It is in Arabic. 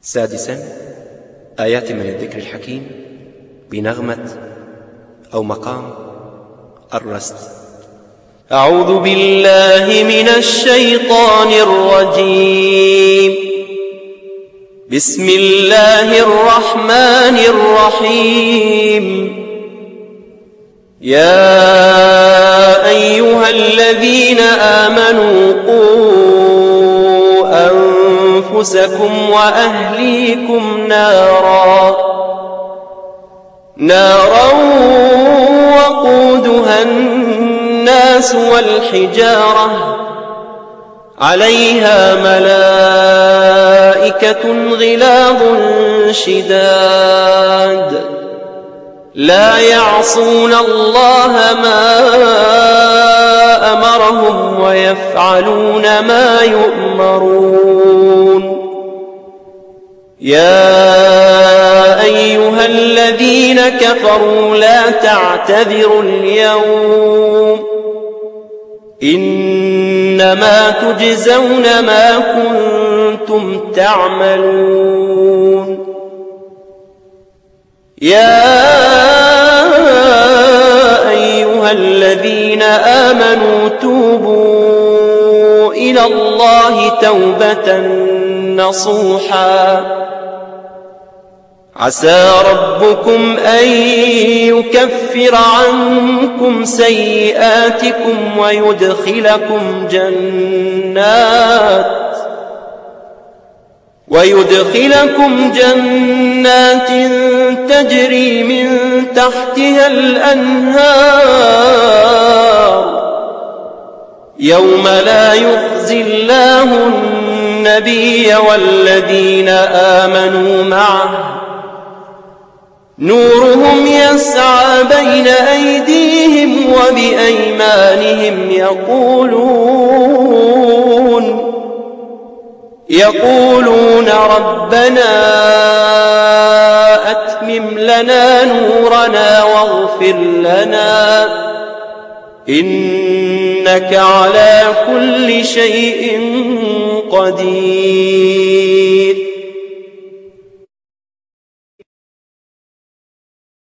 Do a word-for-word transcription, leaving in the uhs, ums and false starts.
سادسا، آيات من الذكر الحكيم بنغمة أو مقام الرست. أعوذ بالله من الشيطان الرجيم. بسم الله الرحمن الرحيم. يا أيها الذين آمنوا قوا أنفسكم وأهليكم نارا نارا وقودها الناس والحجارة عليها ملائكة غلاظ شداد لا يعصون الله ما أمرهم ويفعلون ما يؤمرون. يا أيها الذين كفروا لا تعتذروا اليوم إنما تجزون ما كنتم تعملون. يا أيها الذين آمنوا توبوا إلى الله توبة نصوحا عسى ربكم أن يكفر عنكم سيئاتكم ويدخلكم جنات ويدخلكم جنات تجري من تحتها الأنهار يوم لا يخزي الله النبي والذين آمنوا معه نورهم يسعى بين أيديهم وبأيمانهم يقولون يقولون ربنا أتمم لنا نورنا واغفر لنا إنك على كل شيء قدير.